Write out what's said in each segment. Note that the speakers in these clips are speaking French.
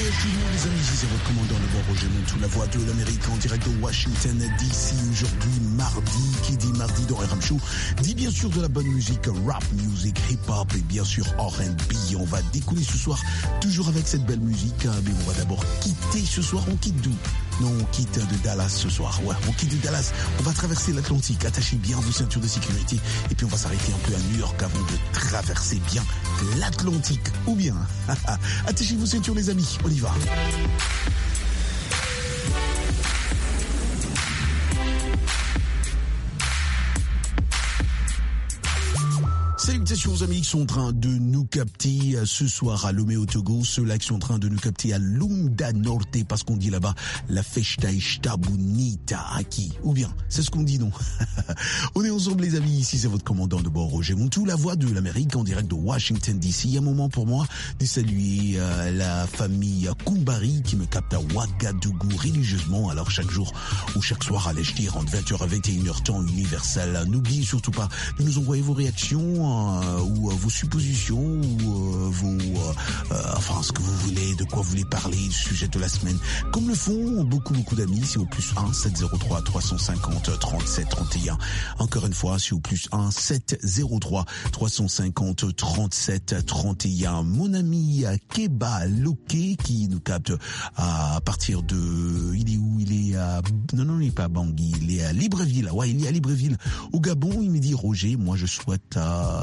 Les amis, c'est votre commandant de bord Roger Montou, la voix de l'Amérique en direct de Washington DC. Aujourd'hui, mardi, qui dit mardi dans RM Show, dit bien sûr de la bonne musique, rap music, hip-hop et bien sûr R&B. On va découler ce soir, toujours avec cette belle musique, mais on va d'abord quitter ce soir. On quitte d'où? Non, on quitte de Dallas ce soir. Ouais, on quitte de Dallas. On va traverser l'Atlantique. Attachez bien vos ceintures de sécurité. Et puis on va s'arrêter un peu à New York avant de traverser bien l'Atlantique. Ou bien, attachez vos ceintures les amis. On y va. Salutations aux amis qui sont en train de nous capter ce soir à Lomé au Togo, ceux-là qui sont en train de nous capter à Lunda Norte, parce qu'on dit là-bas la festa está bonita aquí. Ou bien, c'est ce qu'on dit, non? On est ensemble les amis, ici c'est votre commandant de bord Roger Montou, la voix de l'Amérique en direct de Washington DC. Il y a un moment pour moi de saluer la famille Koumbari qui me capte à Ouagadougou religieusement. Alors chaque jour ou chaque soir, allais-je dire, entre 20h à 21h temps universel. N'oubliez surtout pas de nous envoyer vos réactions ou vos suppositions ou enfin ce que vous voulez, de quoi vous voulez parler, du sujet de la semaine, comme le font beaucoup d'amis. C'est au plus 1 703 350 37 31. Encore une fois, c'est au plus 1 703 350 37 31. Mon ami Keba Loké qui nous capte à partir de, il est où? Il est à, non il n'est pas à Bangui, il est à Libreville. Ouais, il est à Libreville au Gabon. Il me dit Roger, moi je souhaite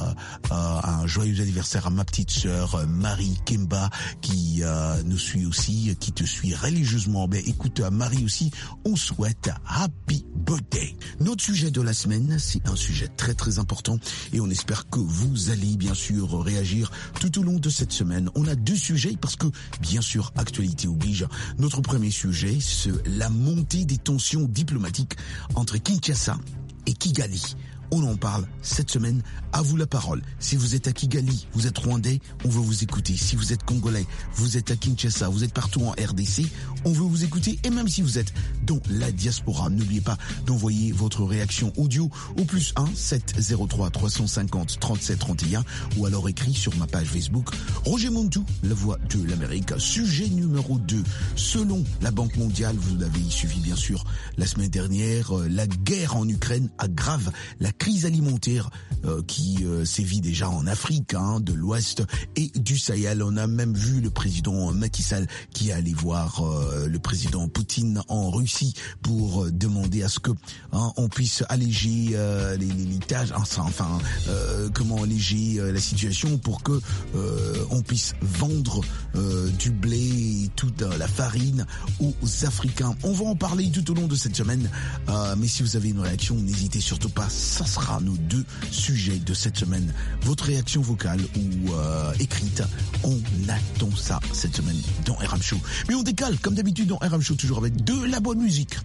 un joyeux anniversaire à ma petite sœur Marie Kemba qui nous suit aussi, qui te suit religieusement. Ben écoute Marie aussi, on souhaite happy birthday. Notre sujet de la semaine, c'est un sujet très important et on espère que vous allez bien sûr réagir tout au long de cette semaine. On a deux sujets parce que bien sûr actualité oblige. Notre premier sujet, c'est la montée des tensions diplomatiques entre Kinshasa et Kigali. On en parle cette semaine. À vous la parole. Si vous êtes à Kigali, vous êtes rwandais, on veut vous écouter. Si vous êtes congolais, vous êtes à Kinshasa, vous êtes partout en RDC, on veut vous écouter. Et même si vous êtes dans la diaspora, n'oubliez pas d'envoyer votre réaction audio au plus 1 703 350 37 31 ou alors écrit sur ma page Facebook Roger Montou, la voix de l'Amérique. Sujet numéro 2. Selon la Banque mondiale, vous l'avez suivi bien sûr la semaine dernière, la guerre en Ukraine aggrave la crise alimentaire qui sévit déjà en Afrique, de l'Ouest et du Sahel. On a même vu le président Macky Sall qui est allé voir le président Poutine en Russie pour demander à ce que on puisse alléger les tâches, comment alléger la situation pour que on puisse vendre du blé et toute la farine aux Africains. On va en parler tout au long de cette semaine, mais si vous avez une réaction, n'hésitez surtout pas. Ça sera nos deux sujets de cette semaine. Votre réaction vocale ou écrite, on attend ça cette semaine dans RM Show. Mais on décale, comme d'habitude dans RM Show, toujours avec de la bonne musique,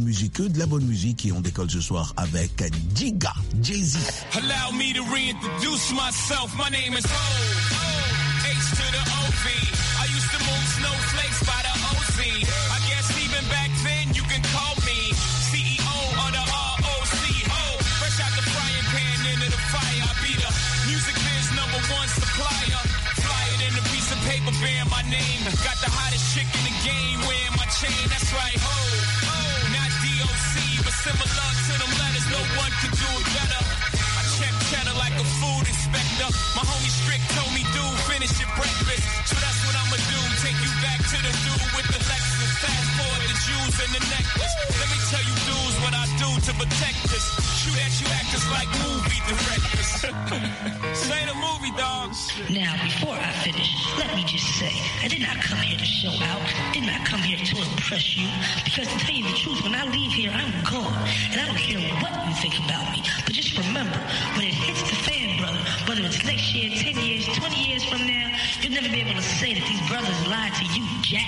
et on décolle ce soir avec Giga, Jay-Z. Allow me to reintroduce myself. My name is Ho, H to the O-V. I used to move snowflakes by the OZ. I guess even back then you can call me CEO of the ROC. Ho, fresh out the frying pan into the fire. I be the music biz #1 supplier. Fly it in a piece of paper bearing my name. Got the hottest chick in the game wearing my chain. That's right, ho, not DOC, but similar to them letters. No one could do it better. I check cheddar like a food inspector. My homie Strick told me, dude, finish your breakfast. So that's what I'ma do. Take you back to the dude with the Lexus. Fast forward the jewels and the necklace. Let me tell you dudes what I do to protect this. Shoot at you actors like movie directors. Say the movie, dogs. Now, before I finish, let me just say, I did not come here to show out, did not come here to impress you, because to tell you the truth, when I leave here, I'm gone, and I don't care what you think about me, but just remember, when it hits the fan, brother, whether it's next year, 10 years, 20 years from now, you'll never be able to say that these brothers lied to you, Jack.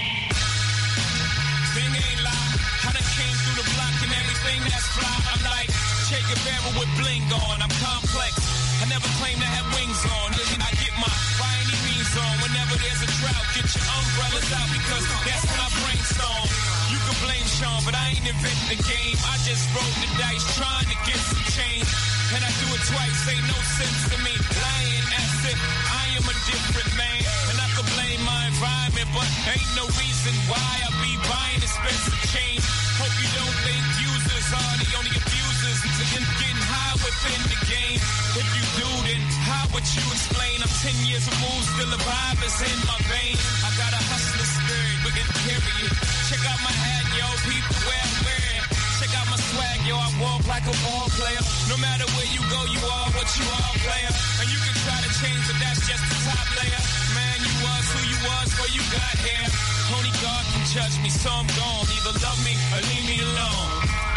Thing ain't lie, I done came through the block and everything that's fly, I'm like Che Guevara with bling on, I'm complex, I never claim to have wings on, I get my by any means on, whenever there's a drought, get your umbrellas out because that's when I brainstorm. You can blame Sean, but I ain't inventing the game, I just rolled the dice trying to get some change, and I do it twice, ain't no sense to me, lying as if I am a different man, and I could blame my environment, but ain't no reason why I be buying expensive chains. Hope you don't think users are the only abusers and getting high within the game. If you do, then how would you explain? I'm 10 years removed, still a vibe is in my veins. I got a hustler spirit, we can carry it. Check out my hat, yo, people where I'm wearing. Check out my swag, yo, I walk like a ball player. No matter where you go, you are what you are, player. And you can try to change, but that's just the top layer. Man, you was who you was before you got here. Only God can judge me, so I'm gone. Either love me or leave me alone.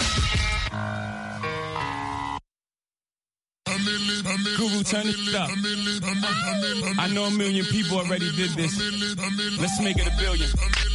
Guru, turn it up. I know a million people already did this. Let's make it a billion.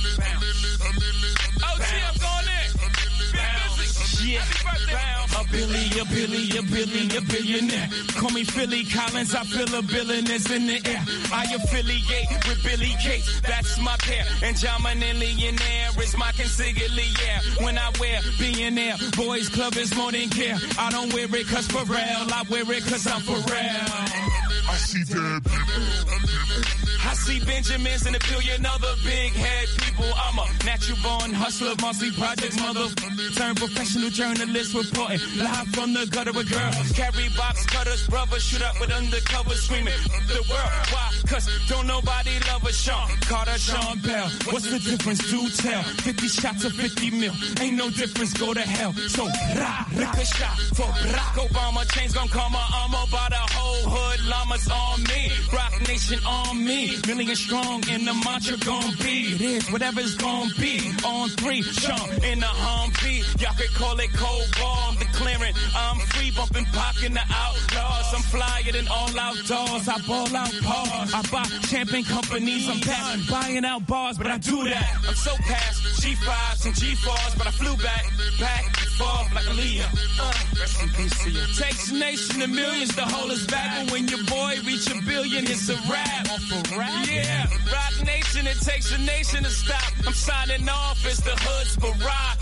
Oh, gee, I'm going in. Yeah. A billionaire. Call me Philly Collins, I feel a billionaire's in the air. I affiliate with Billy Gates, that's my pair. And John Millionaire is my consigliere. When I wear billionaire, boys club is more than care. I don't wear it cause for real, I wear it cause I'm for real. I see dead people. I see Benjamins and a billion other big head people. I'm a natural born hustler, mostly projects, mother. Turn professional journalist reporting live from the gutter with girls. Carry box cutters, brothers shoot up with undercover screaming the world. Why? Cause don't nobody love a Sean Carter, Sean Bell. What's the difference? Do tell. 50 shots of 50 mil. Ain't no difference, go to hell. So, lick a shot for Barack Obama. Chains gon' call my armor by the whole hood. Llamas on me. Rock Nation on me. Million strong and the mantra gon' be. It is whatever's gon' be. On 3, Sean in the Humvee. Y'all could call it cold ball. I'm declaring I'm free, bumping Pac in the Outlaws. I'm flyer than all outdoors. I ball out pause. I buy champagne companies. I'm past buying out bars, but I do that. I'm so past G5s and G4s, but I flew back and forth like a Leo. Rest in peace to you. Takes a nation of millions to hold us back, but when your boy reach a billion, it's a rap. Yeah, Rock Nation, it takes a nation to stop. I'm signing off, it's the hood's Barack.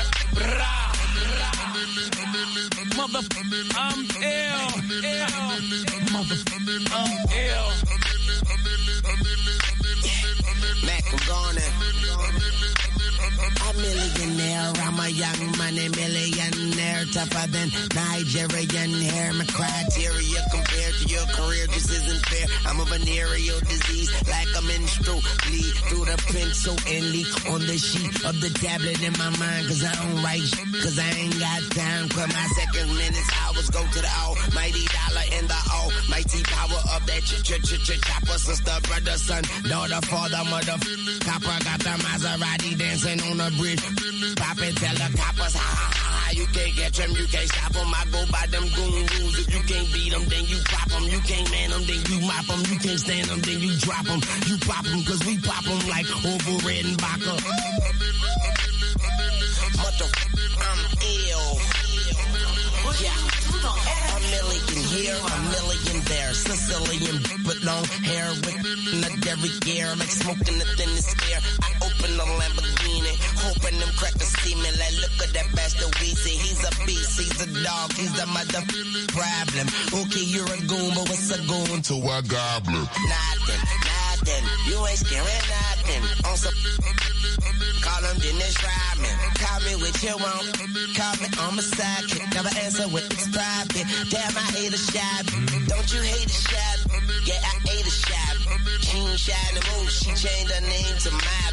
Mother, I'm ill. Mother, I'm ill. Mac, I'm gone in. I'm a millionaire, I'm a young money millionaire, tougher than Nigerian hair. My criteria compared to your career just isn't fair. I'm a venereal disease, like a menstrual bleed through the pencil and leak on the sheet of the tablet in my mind. Cause I don't write cause I ain't got time. Cause my seconds, minutes, hours go to the almighty dollar and the almighty power of that chopper. Sister, brother, son, daughter, father, mother, copper. Got the Maserati dancing on the bridge. Pop it, tell the coppers, ha ha ha. You can't catch them, you can't stop them. I go by them goon rules. If you can't beat them, then you pop them. You can't man them, then you mop them. You can't stand them, then you drop them. You pop them, cause we pop them like Orville Redenbacher. Mother, I'm ill. Yeah. A million here, a million there. Sicilian, but long hair with a derrick air, like smoking the thinnest air. I open the Lamborghini, hoping them crackers see me. Like, look at that bastard Weezy. He's a beast, he's a dog, he's a mother problem. Okay, you're a goon, but what's a goon to a gobbler? Nothing. You ain't scaring nothing. On some call him Dennis Rodman. Call me what you want. Call me on my sidekick. Never answer with it's private. Damn, I hate a shot. Don't you hate a shot? Yeah, I ate a shot. She ain't shy to move. She changed her name to Mab.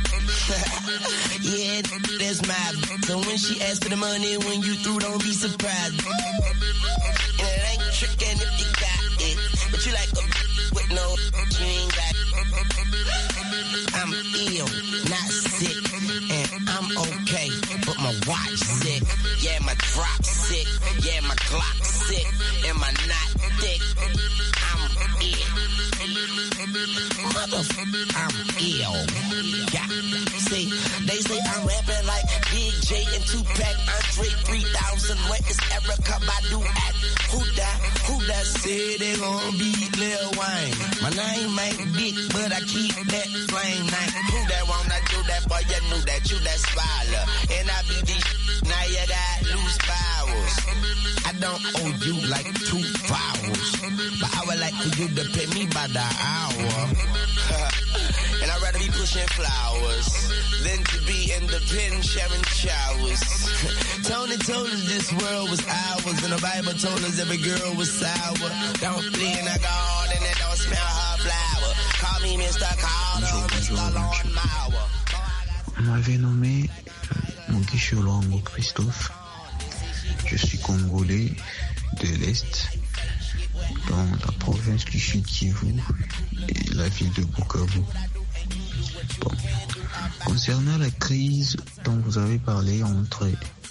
Yeah, that's Mab. So when she asks for the money, when you through, don't be surprised. And it ain't tricking if you got it. But you like a with no, you ain't got it. I'm ill, not sick, and I'm okay, but my watch sick, yeah, my drop sick, yeah, my Glock sick, and my knot thick. I'm ill. Mother, I'm ill. Yeah. See, they say I'm rapping like Big J and Tupac, Andre 3000. Where is Erykah Badu at? Who that said they gon' beat Lil Wayne? My name ain't big, but I keep that flame name. Who that wanna do that, boy? You knew that you that spoiler. And I be these, now you got loose powers. I don't owe you like 2 vowels, but I would like to for you to pay me by the hour. And I'd rather be pushing flowers than to be in the pen sharing showers. Tony told us this world was ours, and the Bible told us every girl was sour. Don't play in the garden and don't smell her flower. Call me Mr. Carter, Mr. Lawn Mower. On m'avait nommé Mugisho Luango Christophe. Je suis congolais de l'Est, dans la province du Sud-Kivu et la ville de Bukavu. Bon. Concernant la crise dont vous avez parlé entre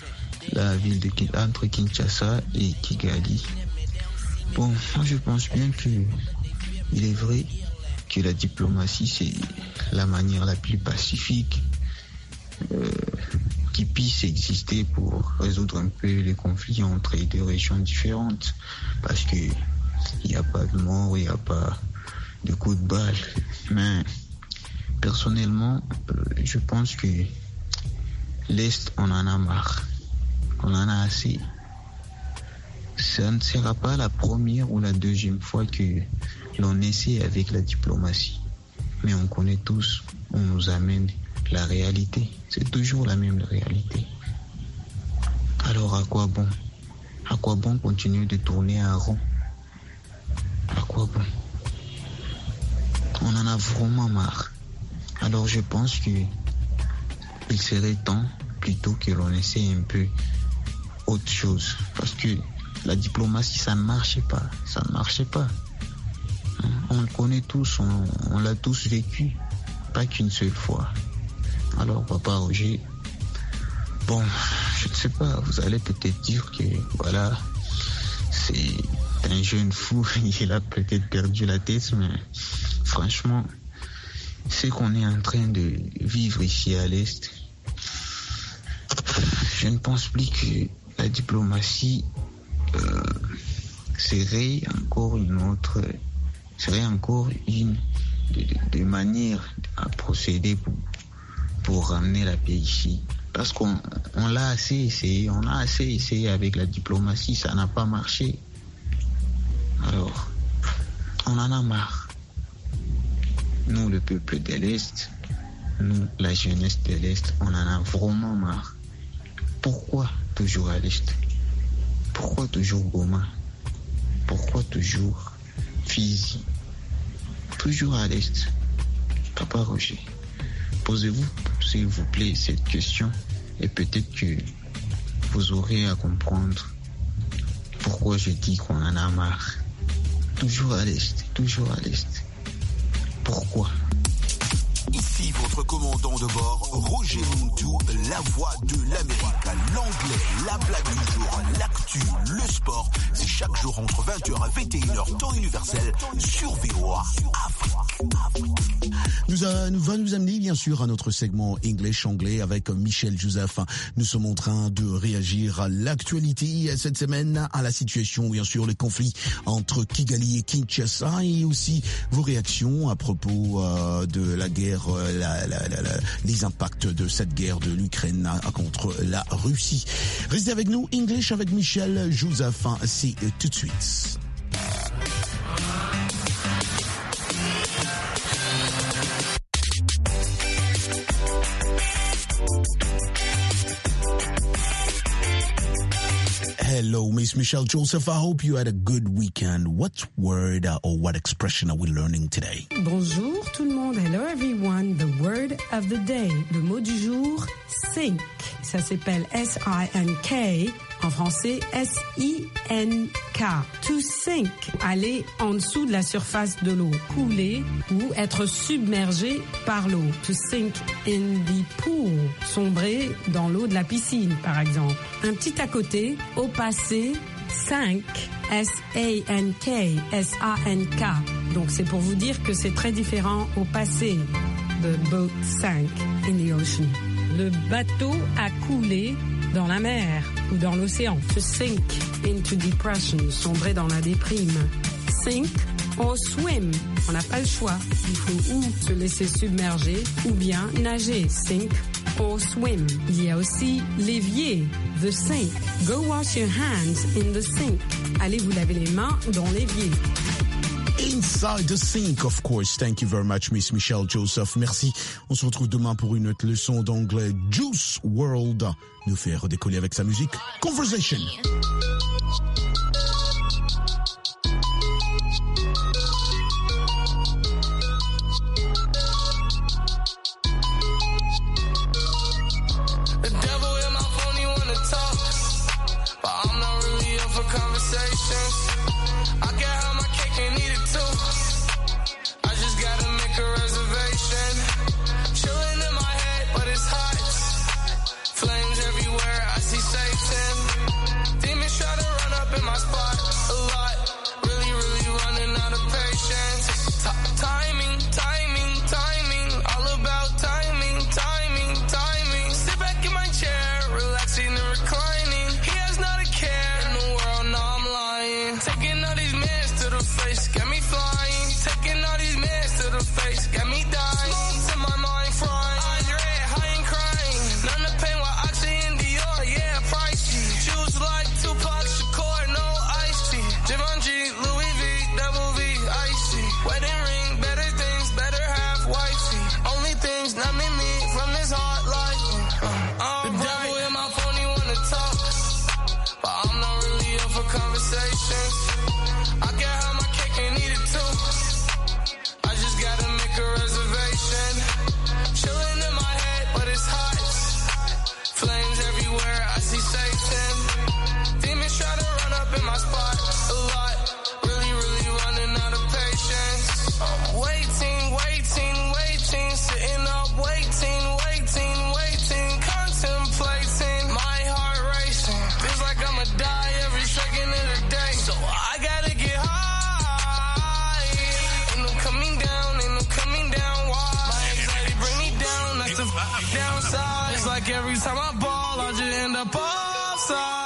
Kinshasa et Kigali, bon, moi je pense bien que il est vrai que la diplomatie c'est la manière la plus pacifique qui puisse exister pour résoudre un peu les conflits entre les deux régions différentes, parce que il n'y a pas de mort, il n'y a pas de coups de balle. Mais personnellement, je pense que l'Est, on en a marre, on en a assez. Ça ne sera pas la première ou la deuxième fois que l'on essaie avec la diplomatie, mais on connaît tous, on nous amène la réalité, c'est toujours la même réalité. Alors à quoi bon? À quoi bon continuer de tourner en rond? À quoi bon? On en a vraiment marre. Alors je pense que il serait temps plutôt que l'on essaie un peu autre chose, parce que la diplomatie ça ne marchait pas, On le connaît tous, on l'a tous vécu, pas qu'une seule fois. Alors, Papa Roger, bon, je ne sais pas, vous allez peut-être dire que, voilà, c'est un jeune fou, il a peut-être perdu la tête, mais franchement, ce qu'on est en train de vivre ici à l'Est, je ne pense plus que la diplomatie serait encore une des manières à procéder pour ramener la paix ici. Parce qu'on l'a assez essayé, on a assez essayé avec la diplomatie, ça n'a pas marché. Alors, on en a marre. Nous, le peuple de l'Est, nous, la jeunesse de l'Est, on en a vraiment marre. Pourquoi toujours à l'Est? Pourquoi toujours Goma? Pourquoi toujours Fizi? Toujours à l'Est. Papa Roger, posez-vous, s'il vous plaît, cette question et peut-être que vous aurez à comprendre pourquoi je dis qu'on en a marre. Toujours à l'Est, toujours à l'Est. Pourquoi? Ici votre commandant de bord, Roger Muntu, la voix de l'Amérique. L'anglais, la blague du jour, l'actu, le sport, c'est chaque jour entre 20h et 21h, temps universel, sur VOA Afrique. Nous va nous amener bien sûr à notre segment English anglais avec Michel Joseph. Nous sommes en train de réagir à l'actualité cette semaine, à la situation, bien sûr, le conflit entre Kigali et Kinshasa et aussi vos réactions à propos de la guerre, les impacts de cette guerre de l'Ukraine contre la Russie. Restez avec nous, English avec Michel Joseph, c'est tout de suite. Hello, Miss Michelle Joseph. I hope you had a good weekend. What word or what expression are we learning today? Bonjour tout le monde. Hello everyone. The word of the day. Le mot du jour, sink. Ça s'appelle S-I-N-K. En français, S-I-N-K. To sink, aller en dessous de la surface de l'eau. Couler ou être submergé par l'eau. To sink in the pool. Sombrer dans l'eau de la piscine, par exemple. Un petit à côté, au passé, sank, S-A-N-K, S-A-N-K. Donc c'est pour vous dire que c'est très différent au passé. The boat sank in the ocean. Le bateau a coulé dans la mer ou dans l'océan. To sink into depression, sombrer dans la déprime. Sink or swim, on n'a pas le choix. Il faut ou se laisser submerger ou bien nager. Sink or swim. Il y a aussi l'évier, the sink. Go wash your hands in the sink. Allez vous laver les mains dans l'évier. Inside the Sink, of course. Thank you very much, Miss Michelle Joseph. Merci. On se retrouve demain pour une autre leçon d'anglais. Juice WRLD nous fait redécoller avec sa musique Conversation. Every time I ball, I just end up offside.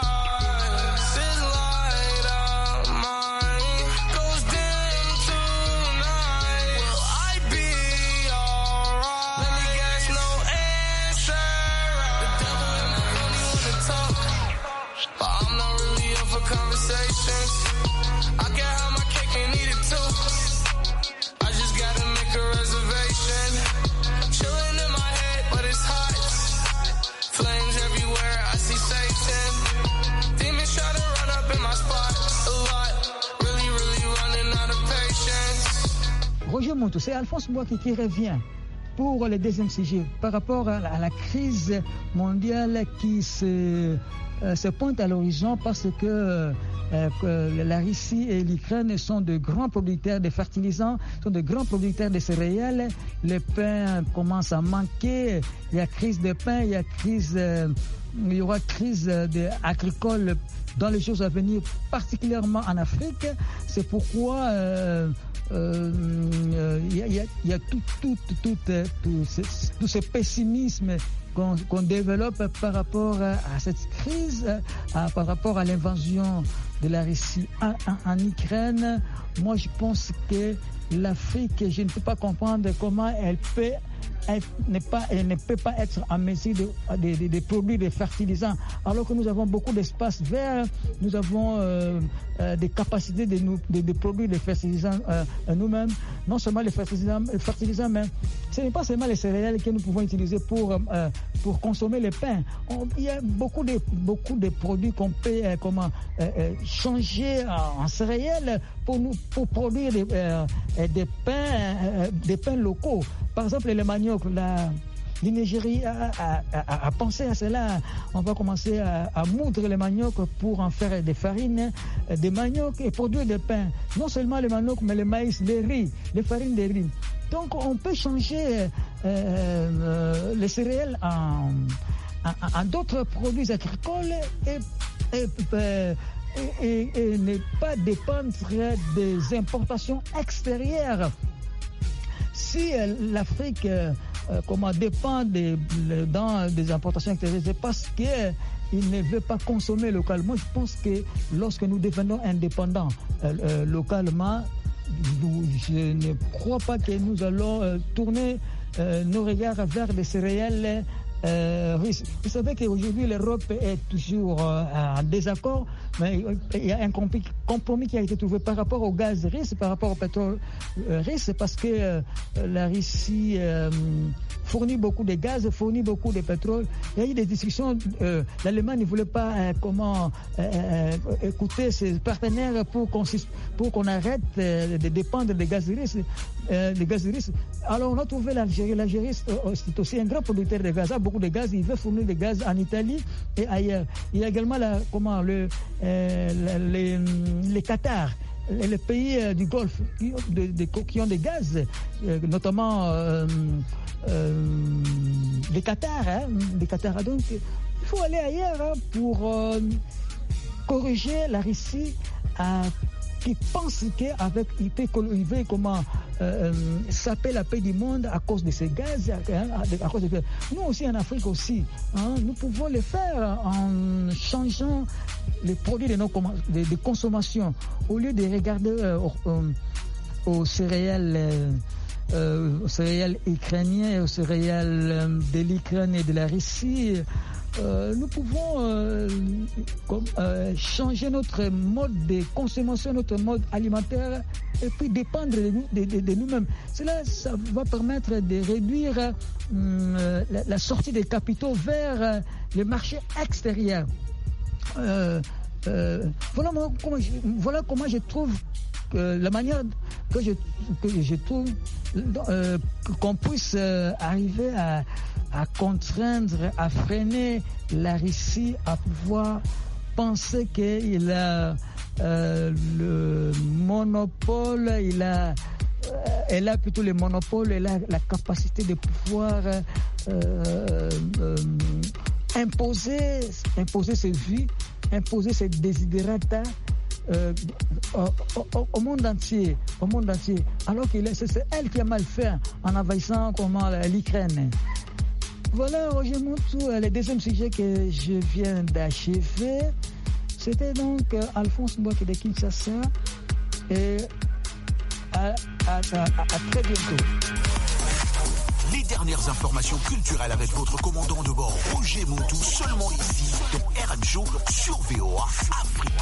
Roger Montou, c'est Alphonse Mouaki qui revient pour le deuxième sujet par rapport à la crise mondiale qui se pointe à l'horizon parce que la Russie et l'Ukraine sont de grands producteurs de fertilisants, sont de grands producteurs de céréales. Le pain commence à manquer, il y a crise de pain, il y aura crise agricole dans les jours à venir, particulièrement en Afrique. C'est pourquoi il y a tout ce pessimisme qu'on développe par rapport à cette crise, par rapport à l'invasion de la Russie en Ukraine. Moi, je pense que l'Afrique, je ne peux pas comprendre comment elle ne peut pas être en mesure de produire des fertilisants, alors que nous avons beaucoup d'espace vert, nous avons des capacités de produire des fertilisants nous-mêmes. Non seulement les fertilisants, mais ce n'est pas seulement les céréales que nous pouvons utiliser pour consommer le pain. Il y a beaucoup de produits qu'on peut changer en céréales pour produire des pains locaux. Par exemple, le manioc, le Nigeria a pensé à cela. On va commencer à moudre le manioc pour en faire des farines, des manioc et produire des pains. Non seulement le manioc, mais le maïs, le riz, les farines de riz. Donc, on peut changer les céréales en d'autres produits agricoles et ne pas dépendre des importations extérieures. Si l'Afrique dépend des importations extérieures, c'est parce qu'il ne veut pas consommer localement. Je pense que lorsque nous devenons indépendants localement, je ne crois pas que nous allons tourner nos regards vers des céréales russe. Vous savez qu'aujourd'hui l'Europe est toujours en désaccord, mais il y a un compromis qui a été trouvé par rapport au gaz russe, par rapport au pétrole russe, parce que la Russie fournit beaucoup de gaz, fournit beaucoup de pétrole. Il y a eu des discussions. L'Allemagne ne voulait pas écouter ses partenaires pour qu'on arrête de dépendre des gaz russes. Alors on a trouvé l'Algérie. L'Algérie c'est aussi un grand producteur de gaz, a beaucoup de gaz. Il veut fournir des gaz en Italie et ailleurs. Il y a également les Qatar. Les pays du Golfe qui ont des gaz, notamment les Qatar. Donc, il faut aller ailleurs pour corriger la Russie qui pense qu'il peut comment saper la paix du monde à cause de ces gaz. À cause de... Nous aussi en Afrique aussi, nous pouvons le faire en changeant les produits de consommation. Au lieu de regarder aux céréales ukrainiens, aux céréales de l'Ukraine et de la Russie, nous pouvons changer notre mode de consommation, notre mode alimentaire, et puis dépendre de nous-mêmes. Cela, ça va permettre de réduire la sortie des capitaux vers les marchés extérieurs. Voilà comment je trouve la manière que je trouve qu'on puisse arriver à contraindre, à freiner la Russie à pouvoir penser qu'il a le monopole, elle a plutôt le monopole, elle a la capacité de pouvoir imposer ses vues, imposer ses desiderata au monde entier, alors que c'est elle qui a mal fait en envahissant l'Ukraine. Voilà, Roger Montou, le deuxième sujet que je viens d'achever. C'était donc Alphonse Mbouake de Kinshasa. Et à très bientôt. Les dernières informations culturelles avec votre commandant de bord, Roger Montou, seulement ici, dans RM Show sur VOA Afrique.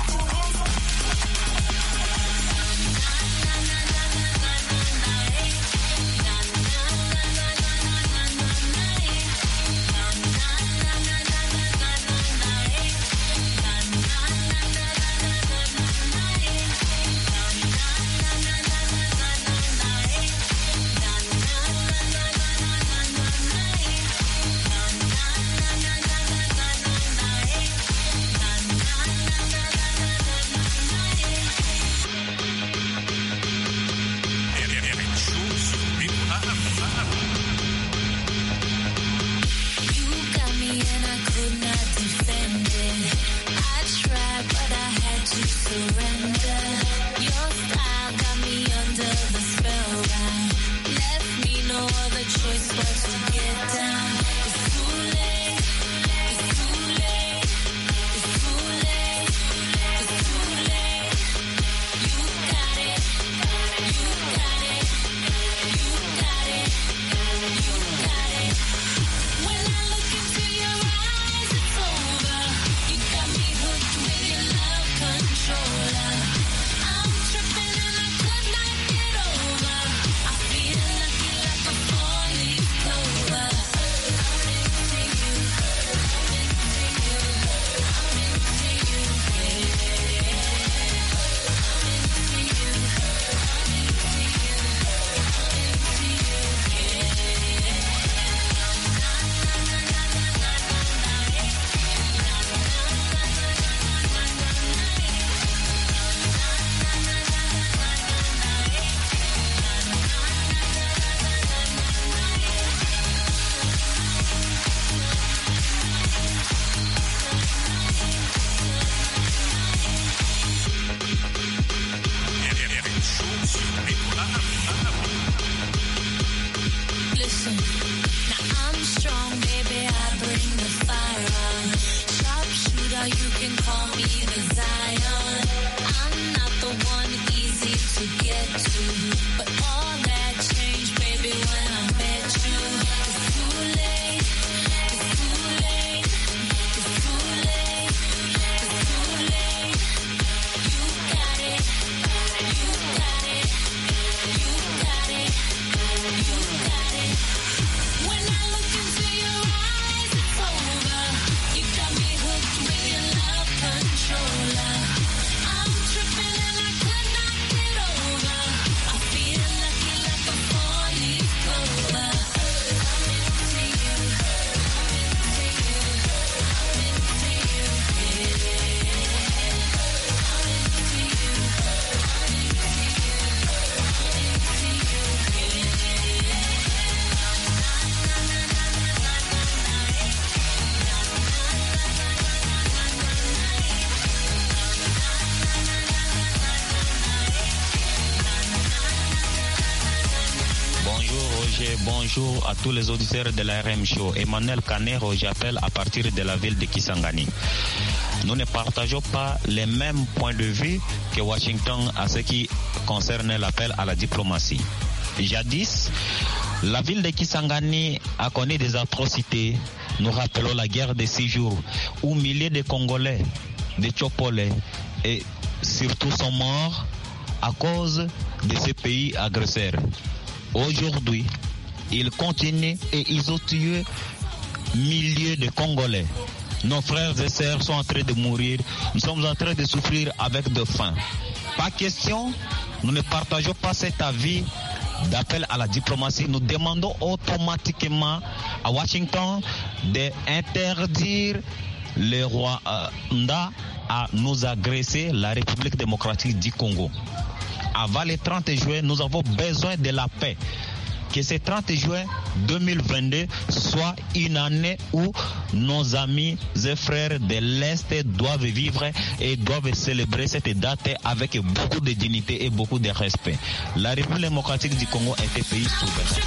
bonjour à tous les auditeurs de la RM Show. Emmanuel Canero, j'appelle à partir de la ville de Kisangani. Nous ne partageons pas les mêmes points de vue que Washington à ce qui concerne l'appel à la diplomatie. Jadis, la ville de Kisangani a connu des atrocités. Nous rappelons la guerre de 6 jours où milliers de Congolais, de Tchopolais et surtout sont morts à cause de ces pays agresseurs. Aujourd'hui, ils continuent et ils ont tué milliers de Congolais. Nos frères et sœurs sont en train de mourir. Nous sommes en train de souffrir avec de faim. Pas question, nous ne partageons pas cet avis d'appel à la diplomatie. Nous demandons automatiquement à Washington d'interdire le Rwanda à nous agresser, la République démocratique du Congo. Avant le 30 juin, nous avons besoin de la paix. Que ce 30 juin 2022 soit une année où nos amis et frères de l'Est doivent vivre et doivent célébrer cette date avec beaucoup de dignité et beaucoup de respect. La République démocratique du Congo est un pays souverain.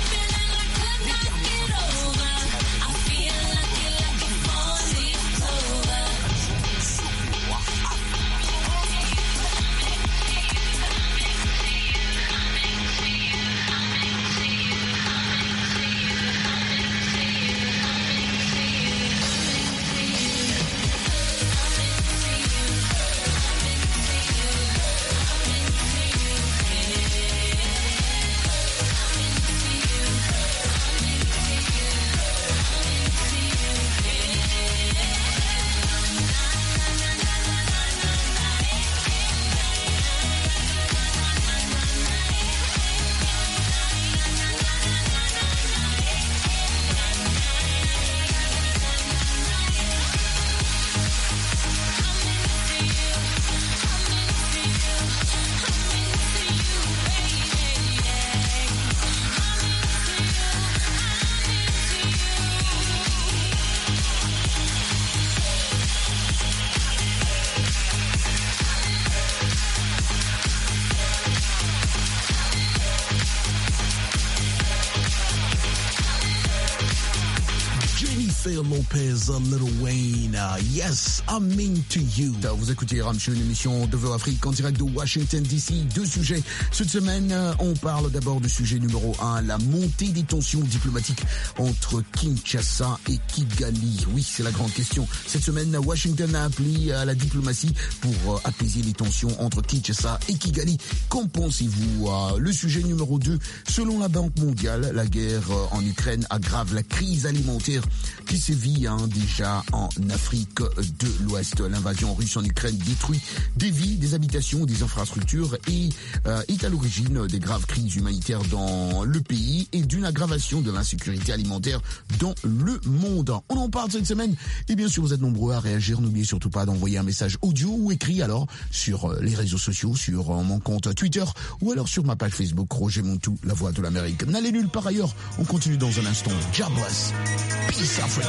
Lopez, Little Wayne, Yes, I'm into you. Vous écoutez RM Show, une émission de Voix Afrique en direct de Washington DC. 2 sujets. Cette semaine, on parle d'abord du sujet numéro 1, la montée des tensions diplomatiques entre Kinshasa et Kigali. Oui, c'est la grande question. Cette semaine, Washington a appelé à la diplomatie pour apaiser les tensions entre Kinshasa et Kigali. Qu'en pensez-vous? Le sujet numéro 2, selon la Banque mondiale, la guerre en Ukraine aggrave la crise alimentaire qui sévit déjà en Afrique de l'Ouest. L'invasion russe en Ukraine détruit des vies, des habitations, des infrastructures et est à l'origine des graves crises humanitaires dans le pays et d'une aggravation de l'insécurité alimentaire dans le monde. On en parle cette semaine et bien sûr vous êtes nombreux à réagir. N'oubliez surtout pas d'envoyer un message audio ou écrit alors sur les réseaux sociaux, sur mon compte Twitter ou alors sur ma page Facebook Roger Montou, la voix de l'Amérique. N'allez nulle part ailleurs, on continue dans un instant. Jabwas, Peace Africa.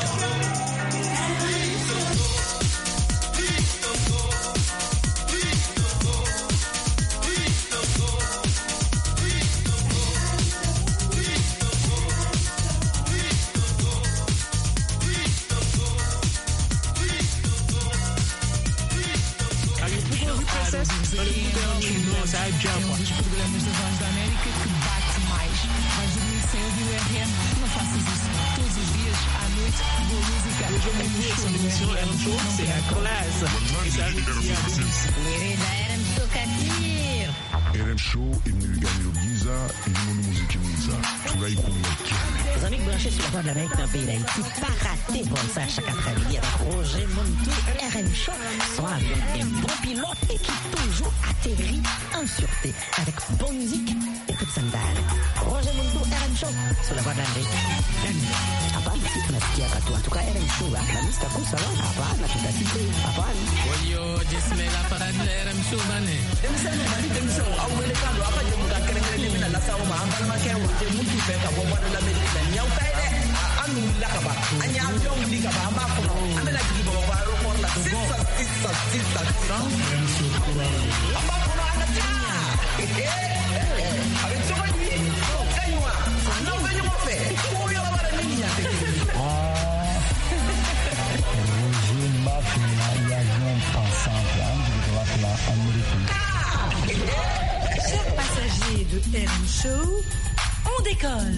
Um dos programas da Voz da América que bate mais. Vais dormir sem ouvir o RM? Não faças isso. Todos os dias, à noite, boa música. RM Show imeniligani giza ilimoni muziki mwiza tunaikumbatiana. Les amis branchés sur la Voix de l'Amérique dans le pays d'Haïti, pas raté bon ça chaque après-midi avec Roger Montou, RM Show, sont avec un bon pilote et qui toujours atterrit en sûreté avec bonne musique et toute sandale. Roger Montou, RM Show, sur la Voix de l'Amérique. Hapana, si tunasikia katu. En tout cas, RM Show, la mista kusa wa. Hapana, tutasikia. Hapana. Oyo, jisme la parade de RM Show, bane. de RM Show, on décolle.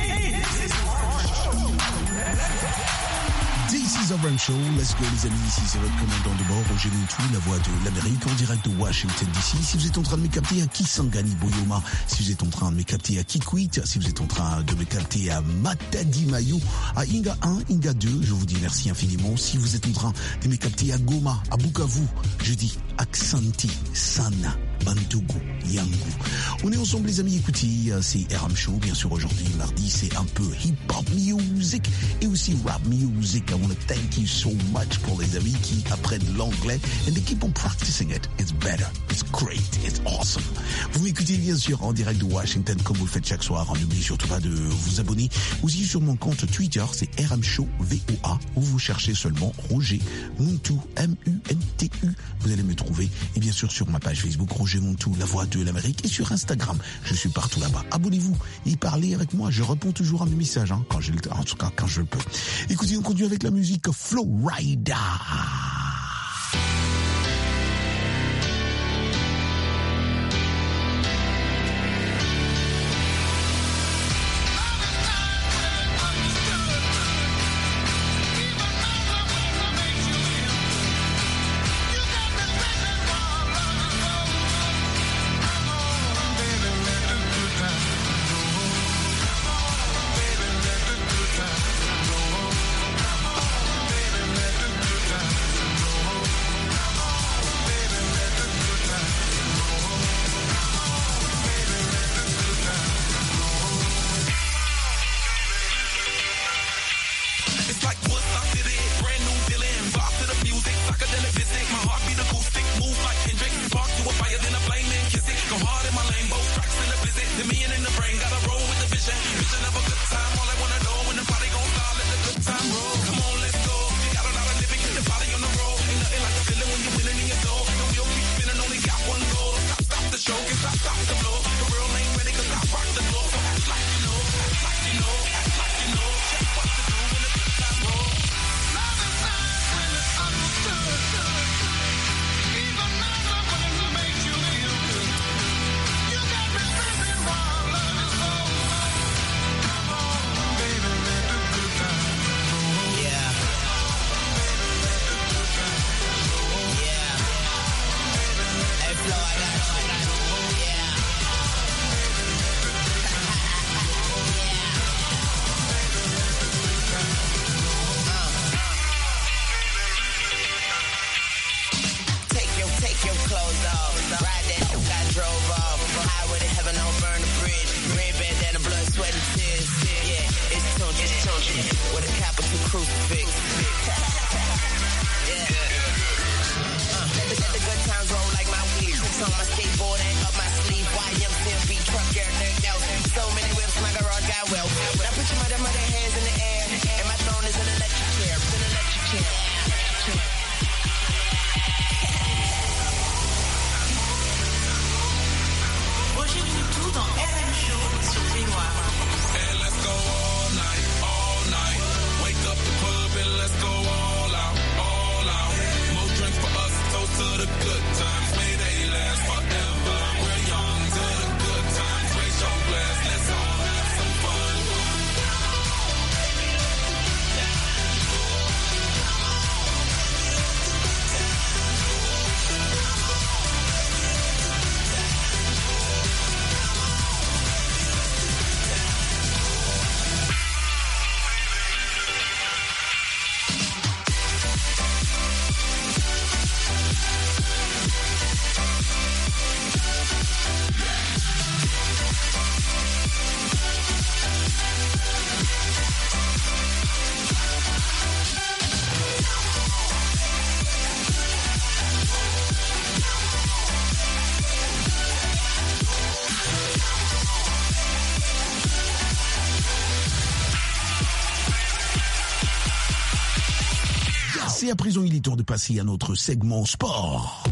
This is RM Show. Let's go les amis, ici c'est votre commandant de bord, Roger Montou, la voix de l'Amérique en direct de Washington DC. Si vous êtes en train de me capter à Kisangani Boyoma, si vous êtes en train de me capter à Kikwit, si vous êtes en train de me capter à Matadi Mayo, à Inga 1, Inga 2, je vous dis merci infiniment. Si vous êtes en train de me capter à Goma, à Bukavu, je dis Aksanti, Sana, Bantogo, Yangu. On est ensemble les amis, écoutez, c'est RM Show, bien sûr aujourd'hui, mardi, c'est un peu hip-hop music et aussi rap music. I want to thank you so much pour les amis qui apprennent l'anglais and they keep on practicing it. It's better, it's great, it's awesome. Vous m'écoutez bien sûr en direct de Washington comme vous le faites chaque soir. N'oubliez surtout pas de vous abonner aussi sur mon compte Twitter, c'est RM Show VOA, où vous cherchez seulement Roger Montou, M-U-N-T-U. Vous allez me trouver et bien sûr sur ma page Facebook Roger Montou, la voix de l'Amérique, et sur Instagram, je suis partout là-bas. Abonnez-vous et parlez avec moi, je réponds toujours à mes messages, quand j'ai le temps, en tout cas quand je le peux. Écoutez, on continue avec la musique Flow Rider. Et à présent, il est temps de passer à notre segment sport.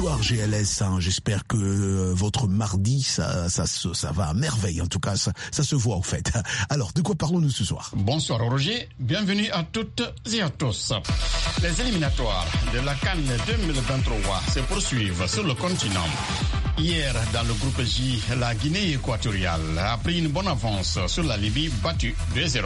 soir GLS, hein. J'espère que votre mardi ça va à merveille, en tout cas ça se voit au fait. Alors de quoi parlons-nous ce soir? Bonsoir Roger, bienvenue à toutes et à tous. Les éliminatoires de la CAN 2023 se poursuivent sur le continent. Hier, dans le groupe J, la Guinée équatoriale a pris une bonne avance sur la Libye, battue 2-0.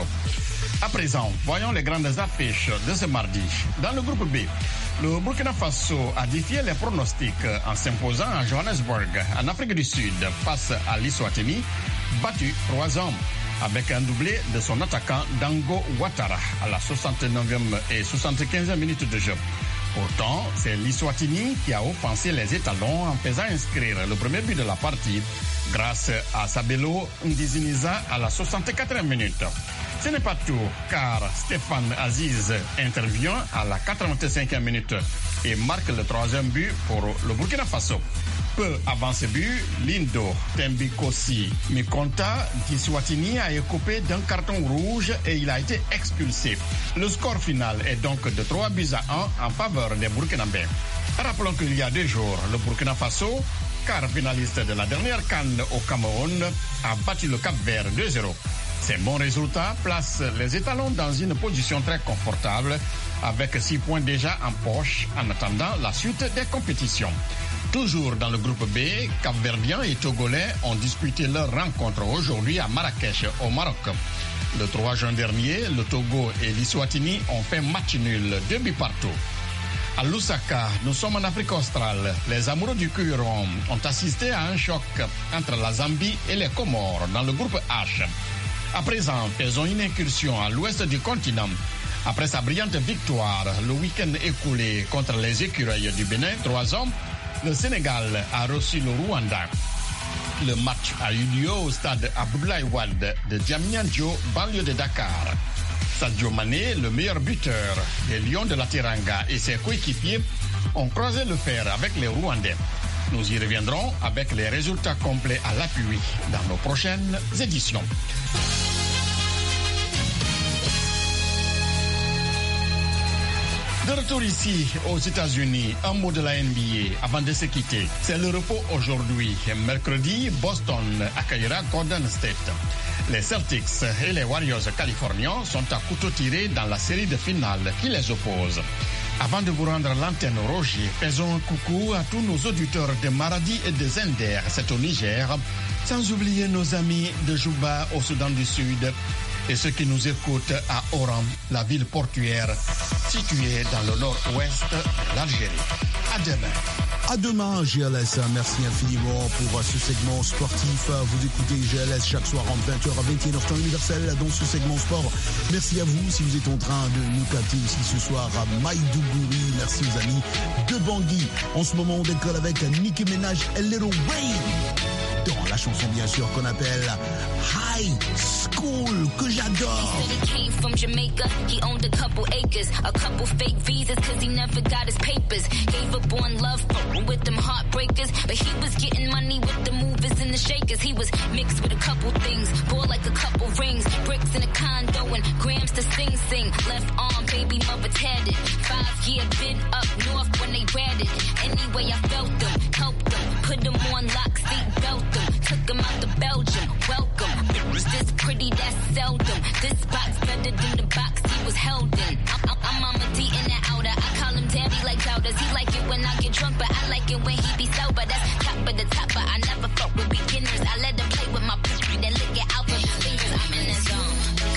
À présent, voyons les grandes affiches de ce mardi. Dans le groupe B, le Burkina Faso a défié les pronostics en s'imposant à Johannesburg, en Afrique du Sud, face à l'Eswatini, battu 3-1, avec un doublé de son attaquant Dango Ouattara à la 69e et 75e minute de jeu. Pourtant, c'est l'Eswatini qui a offensé les étalons en faisant inscrire le premier but de la partie grâce à Sabelo Ndiziniza à la 64e minute. Ce n'est pas tout, car Stéphane Aziz intervient à la 85e minute et marque le troisième but pour le Burkina Faso. Peu avant ce but, Lindo Tembikosi Mikonta d'Eswatini a écopé d'un carton rouge et il a été expulsé. Le score final est donc de 3-1 en faveur des Burkinabés. Rappelons qu'il y a 2 jours, le Burkina Faso, quart finaliste de la dernière CAN au Cameroun, a battu le Cap-Vert 2-0. Ces bons résultats placent les étalons dans une position très confortable avec 6 points déjà en poche en attendant la suite des compétitions. Toujours dans le groupe B, Cap-Verdiens et Togolais ont disputé leur rencontre aujourd'hui à Marrakech, au Maroc. Le 3 juin dernier, le Togo et l'Eswatini ont fait match nul, 2 buts partout. À Lusaka, nous sommes en Afrique australe. Les amoureux du Cuiron ont assisté à un choc entre la Zambie et les Comores dans le groupe H. À présent, faisons une incursion à l'ouest du continent. Après sa brillante victoire le week-end écoulé contre les écureuils du Bénin 3-1, le Sénégal a reçu le Rwanda. Le match a eu lieu au stade Abdoulaye Wade de Diamniadio, banlieue de Dakar. Sadio Mané, le meilleur buteur des Lions de la Teranga, et ses coéquipiers ont croisé le fer avec les Rwandais. Nous y reviendrons avec les résultats complets à l'appui dans nos prochaines éditions. De retour ici aux États-Unis, un mot de la NBA avant de se quitter. C'est le repos aujourd'hui. Mercredi, Boston accueillera Golden State. Les Celtics et les Warriors californiens sont à couteau tiré dans la série de finale qui les oppose. Avant de vous rendre l'antenne Roger, faisons un coucou à tous nos auditeurs de Maradi et de Zender, c'est au Niger, sans oublier nos amis de Juba au Soudan du Sud et ceux qui nous écoutent à Oran, la ville portuaire située dans le nord-ouest de l'Algérie. À demain. À demain, GLS. Merci infiniment pour ce segment sportif. Vous écoutez GLS chaque soir entre 20h à 21h temps universel dans ce segment sport. Merci à vous si vous êtes en train de nous capter aussi ce soir à Maïdougouri. Merci aux amis de Bangui. En ce moment, on décolle avec Nicki Minaj et Little Wayne. Dans la chanson bien sûr qu'on appelle High School, que j'adore. He said he came from Jamaica, he owned a couple acres, a couple fake visas cause he never got his papers. Gave up on love with them heartbreakers, but he was getting money with the movers and the shakers. He was mixed with a couple things, bought like a couple rings, bricks in a condo and grams to sing. Left arm, baby mother tatted, 5-year been up north when they ratted. Anyway I felt them, helped them, put them on lock, seat belt them, took them out to Belgium, welcome. Bitch this pretty, that's seldom, this box better than the box he was held in. I'm Mama D in the outer, I call him daddy like Doubters. He like it when I get drunk, but I like it when he be sober. That's top of the top, but I never fuck with beginners. I let them play with my pussy, then lick it out with my fingers. I'm in the zone.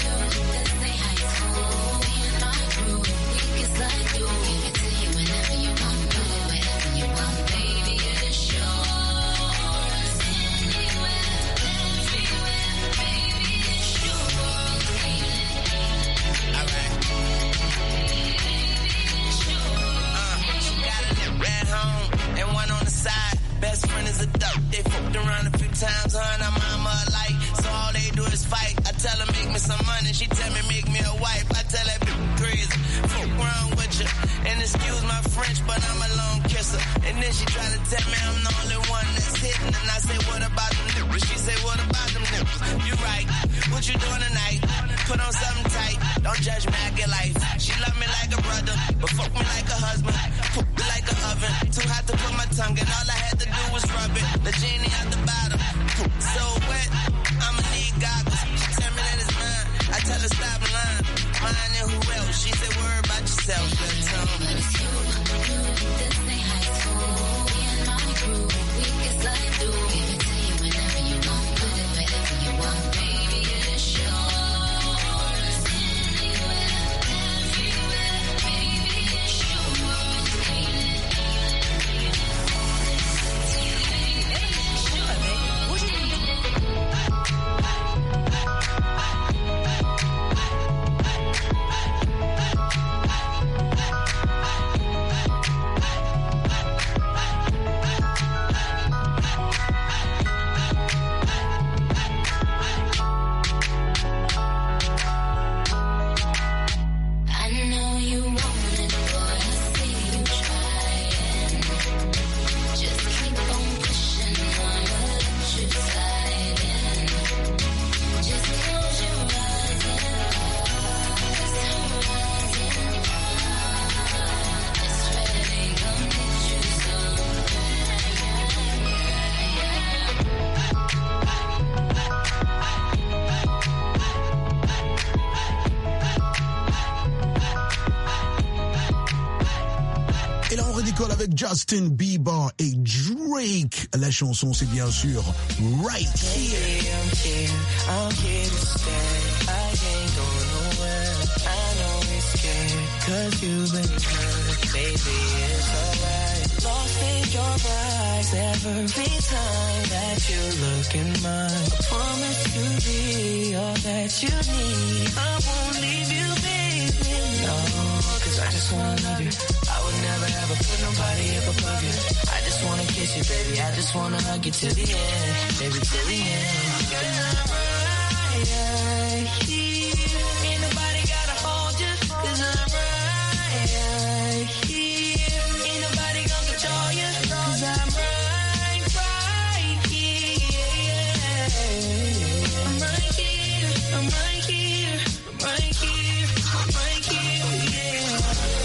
Best friend is a duck. They fucked around a few times, her and her mama alike. So all they do is fight. I tell her make me some money, she tell me make me a wife. I tell her bitch crazy, fuck around with you. And excuse my French, but I'm a long kisser. And then she try to tell me I'm the only one that's hitting. And I say what about them nipples? She say what about them nipples? You right, what you doing tonight? Put on something tight, don't judge me, I get life. She love me like a brother, but fuck me like a husband. Fuck me like an oven, too hot to put my tongue in. Avec Justin Bieber et Drake. La chanson, c'est bien sûr Right Here. I'm here to stay. I ain't going nowhere. I know it's scary, 'cause you've been hurt. Baby, it's alright. Lost in your eyes every time that you look in mine. I promise to be all that you need. I won't leave you, baby, no, 'cause I just wanna love you. I would never ever put nobody up above you. I just wanna kiss you, baby. I just wanna hug you till the end, baby, till the end. 'Cause I'm right here. Ain't nobody gotta hold you. 'Cause I'm right here. Ain't nobody gonna control you. 'Cause I'm right here. I'm right here. I'm right here. I'm right here. I'm right here. Yeah.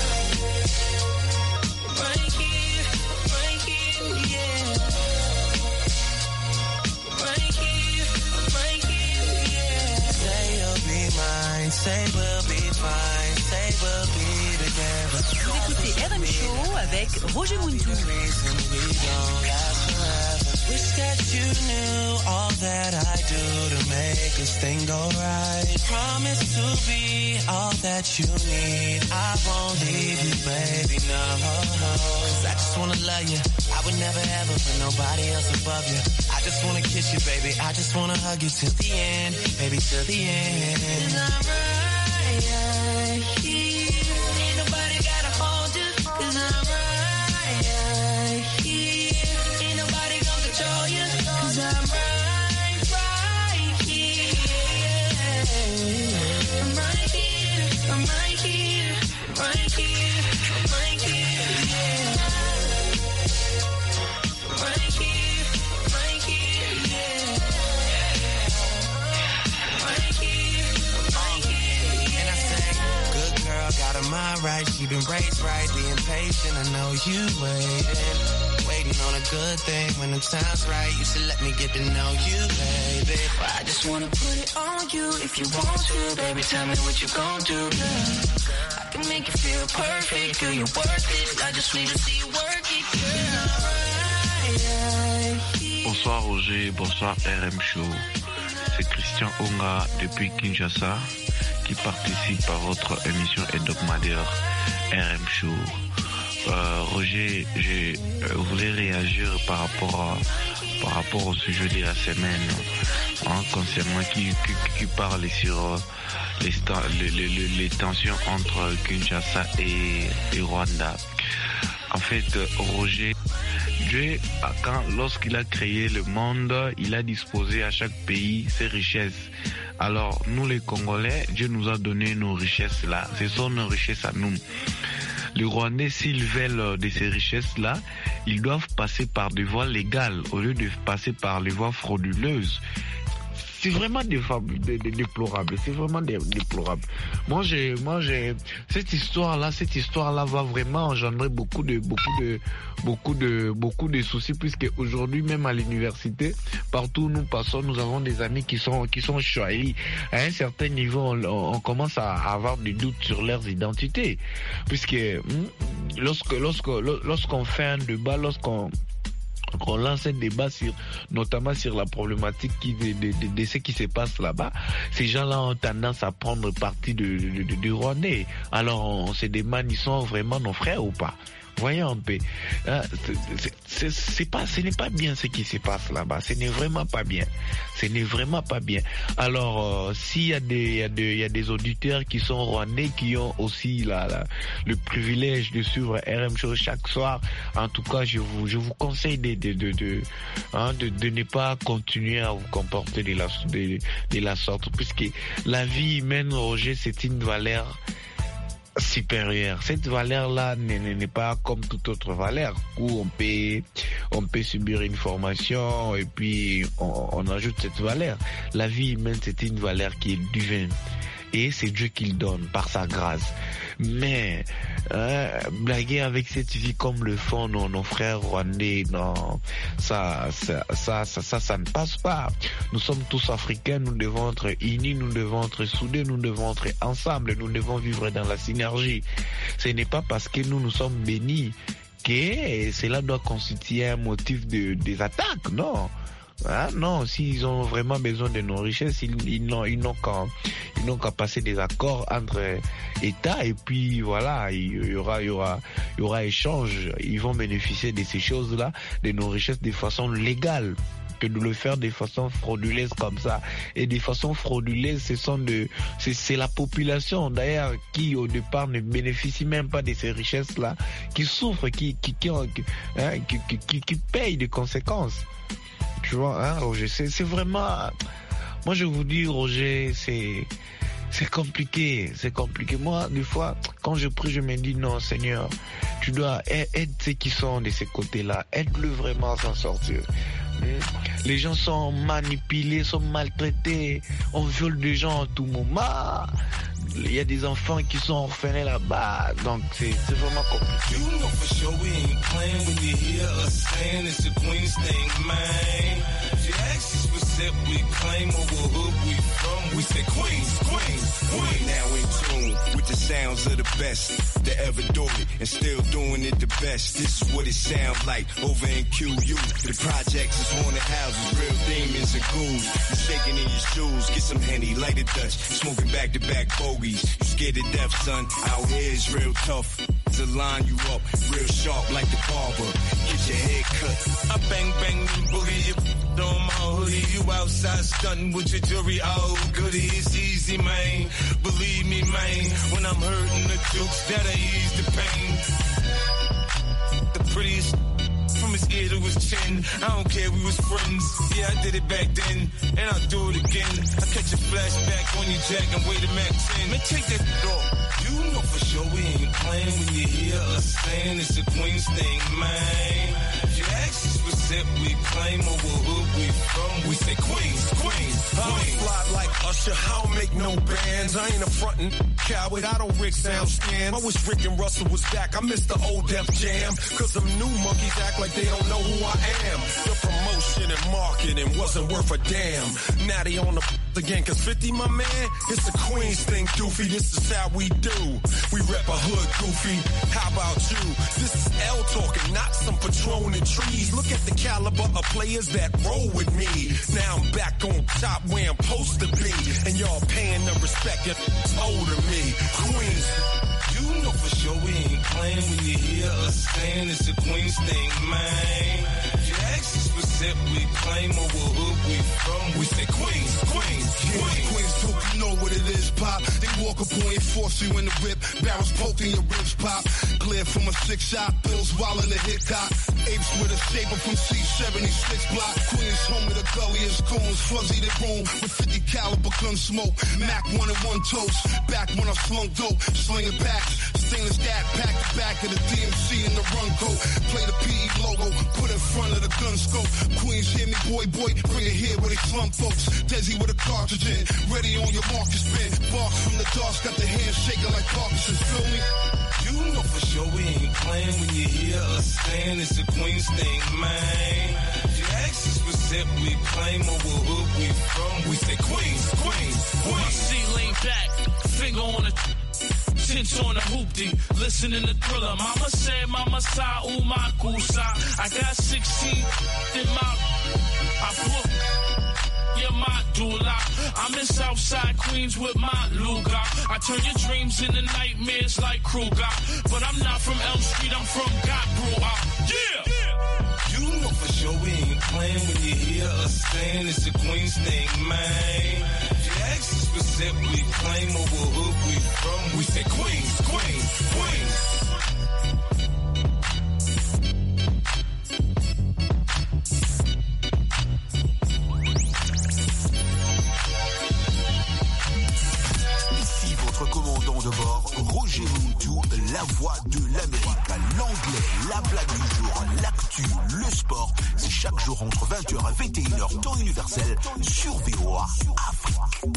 Say we'll be fine, say we'll be together. Vous écoutez RM Show avec Roger Muntou. Wish that you knew all that I do to make this thing go right. Promise to be all that you need. I won't leave you, baby, no. 'Cause I just wanna love you. I would never ever put nobody else above you. I just wanna kiss you, baby. I just wanna hug you till the end, baby, till the end. 'Cause I'm right here. Ain't nobody gotta hold you. 'Cause I'm right here. Ain't nobody gonna control you. 'Cause I'm right here. I'm right here. I'm right here. Right here. I'm right here. Yeah. Right here. Right here. Yeah. Right here. Right here. And I say, good girl, got her mind right. She been raised right, being patient. I know you waiting on a good thing. When the time's right, you should let me get to know you, baby. I just wanna put it on you if you want to, baby. Tell me what you gon' do. I can make you feel perfect, girl, you're worth it. I just need to see you work it, girl. Bonsoir Roger, bonsoir RM Show. C'est Christian Onga depuis Kinshasa qui participe à votre émission hebdomadaire RM Show. Roger, je voulais réagir par rapport au sujet de la semaine, concernant qui parle sur les tensions entre Kinshasa et Rwanda. En fait, Roger, Dieu, lorsqu'il a créé le monde, il a disposé à chaque pays ses richesses. Alors, nous les Congolais, Dieu nous a donné nos richesses là. Ce sont nos richesses à nous. Les Rwandais, s'ils veulent de ces richesses-là, ils doivent passer par des voies légales au lieu de passer par les voies frauduleuses. c'est vraiment déplorable. C'est vraiment déplorable. Moi, cette histoire-là va vraiment engendrer beaucoup de soucis, puisque aujourd'hui, même à l'université, partout où nous passons, nous avons des amis qui sont choisis. À un certain niveau, on commence à avoir des doutes sur leurs identités, puisque lorsqu'on fait un débat, lorsqu'on lance un débat notamment sur la problématique de ce qui se passe là-bas, ces gens-là ont tendance à prendre parti du Rwandais. Alors on se demande, ils sont vraiment nos frères ou pas? Voyons un peu. Ce n'est pas bien ce qui se passe là-bas. Ce n'est vraiment pas bien. Alors, s'il y a des auditeurs qui sont rwandais, qui ont aussi le privilège de suivre RM Show chaque soir, en tout cas, je vous conseille de ne pas continuer à vous comporter de la sorte, puisque la vie humaine, Roger, c'est une valeur supérieure. Cette valeur-là n'est pas comme toute autre valeur où on peut subir une formation et puis on ajoute cette valeur. La vie humaine, c'est une valeur qui est divine et c'est Dieu qui le donne par sa grâce. Mais blaguer avec cette vie comme le font nos frères rwandais, non, ça ne passe pas. Nous sommes tous africains, nous devons être unis, nous devons être soudés, nous devons être ensemble, nous devons vivre dans la synergie. Ce n'est pas parce que nous sommes bénis que cela doit constituer un motif des attaques, non. Non, s'ils ont vraiment besoin de nos richesses, ils n'ont qu'à passer des accords entre États et puis voilà, il y aura échange. Ils vont bénéficier de ces choses-là, de nos richesses de façon légale, que de le faire de façon frauduleuse comme ça. Et de façon frauduleuse, c'est la population d'ailleurs qui au départ ne bénéficie même pas de ces richesses-là, qui souffre, qui paye des conséquences. Tu vois, Roger, c'est vraiment... Moi, je vous dis, Roger, c'est compliqué. Moi, des fois, quand je prie, je me dis, non, Seigneur, tu dois aider ceux qui sont de ces côtés-là. Aide-le vraiment à s'en sortir. Les gens sont manipulés, sont maltraités. On viole des gens à tout moment. Il y a des enfants qui sont orphelins là-bas. Donc, c'est vraiment compliqué. You know for sure we ain't playing when you hear us saying it's a Queens thing, man. If you ask us what we claim or what hood we from, we say Queens. We now in tune with the sounds of the best that ever do it and still doing it the best. This is what it sounds like over in QU. The projects is haunted houses, real demons and ghouls. You shaking in your shoes, get some Henny, light a Dutch, smoking back-to-back bogeys. You scared to death, son, out here is real tough. To line you up, real sharp like the barber. Get your head cut. I bang me boogie, you on my hoodie. You outside stunting with your jewelry, oh goody, it's easy, man. Believe me, man, when I'm hurting the jukes, that'll ease the pain. The prettiest from his ear to his chin, I don't care, we was friends. Yeah, I did it back then, and I'll do it again. I catch a flashback on your jack and wait a Mac 10. Man, take that off. You know for sure we ain't playing when you hear us saying it's a Queens thing, man. If you ask us what we claim or what hood we from, we say Queens. I don't fly like Usher, I don't make no bands. I ain't a frontin' coward, I don't Rick sound stand. I wish Rick and Russell was back, I miss the old Def Jam. Cause them new monkeys act like they don't know who I am. The promotion and marketing wasn't worth a damn. Now they on the again, cause 50, my man, it's a Queens thing, doofy. This is how we do. We rep a hood, goofy. How about you? This is L talking, not some Patron and trees. Look at the caliber of players that roll with me. Now I'm back on top where I'm supposed to be. And y'all paying the respect that's owed to me. Queens. You know for sure we ain't playing when you hear us saying it's a Queens thing, man. If you ask us what we claim or what hood we from, we say Queens. Queens, dope, you know what it is, pop. They walk up on you, force you in the whip, barrels poking your ribs, pop. Clear from a 6-shot, bills while in the hit cock. Apes with a shaper from C76 block. Queens, home of the gulliest goons, fuzzy the room with 50 caliber gun smoke. Mac 1 and 1 toast, back when I slung dope, slinging packs. Stainless gap, pack the back of the DMC in the run coat. Play the PE logo, put in front of the gun scope. Queens hear me, boy, bring it here where they slum folks. Desi with a cartridge in, ready on your market spin. Barks from the dark, got the hands shaking like carcasses, feel me? You know for sure we ain't playing when you hear us saying it's a Queens thing, man. If you ask us what set we claim or what hood we from, we say Queens, Queens, Queens. See, lean back, finger on the tints on the hoopty, listening to Thriller. Mama said, Mama sa, my kusa. I got 16 in my, I put, yeah, my doula. I'm in Southside Queens with my Luga. I turn your dreams into nightmares like Kruger. But I'm not from Elm Street, I'm from Godbrew. Yeah! You know for sure we ain't playing when you hear us saying it's a Queens thing, man. If you ask us what set we claim or what hood we from, we say Queens, Queens, Queens. Commandant de bord, Roger Muntu, la voix de l'Amérique, l'anglais, la blague du jour, l'actu, le sport, c'est chaque jour entre 20h et 21h, temps universel, sur VOA Afrique.